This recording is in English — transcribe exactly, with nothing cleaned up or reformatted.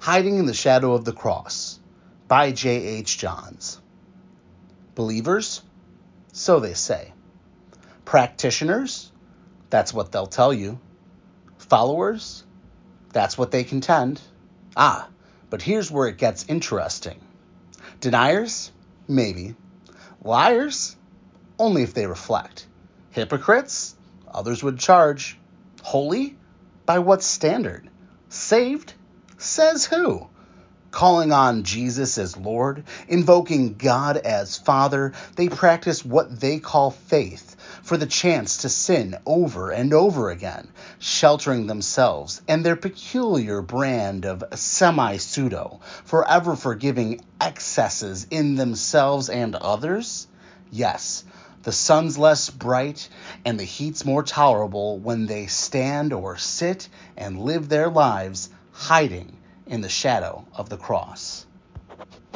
Hiding in the Shadow of the Cross by J H Johns. Believers? So they say. Practitioners? That's what they'll tell you. Followers? That's what they contend. Ah, but here's where it gets interesting. Deniers? Maybe. Liars? Only if they reflect. Hypocrites? Others would charge. Holy? By what standard? Saved? Says who? Calling on Jesus as Lord, invoking God as Father, they practice what they call faith for the chance to sin over and over again, sheltering themselves and their peculiar brand of semi-pseudo, forever forgiving excesses in themselves and others. Yes, the sun's less bright and the heat's more tolerable when they stand or sit and live their lives hiding in the shadow of the cross.